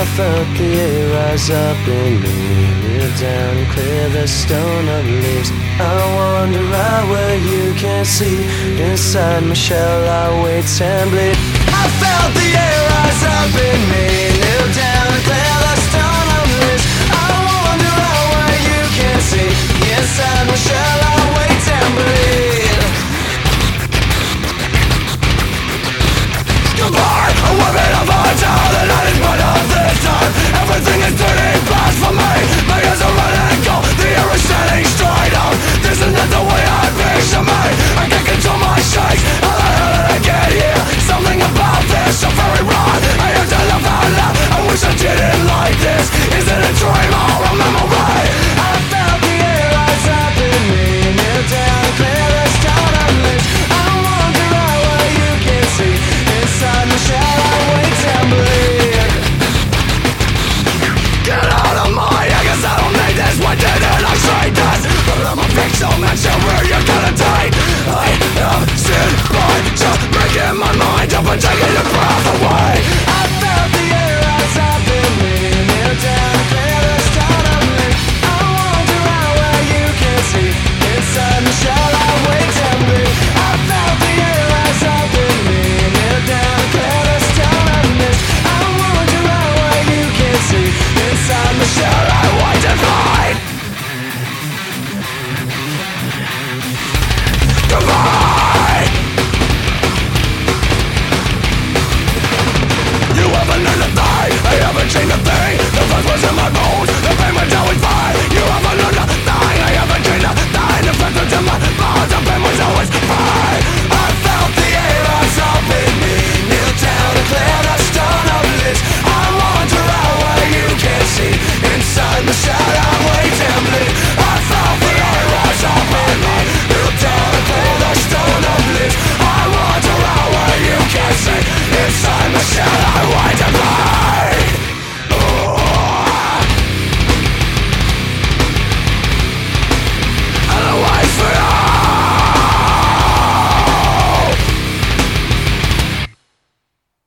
felt the air rise up in me. Kneel down and clear the stone of leaves. I wander out where you can't see. Inside my shell I wait and bleed. I felt the air rise up in me.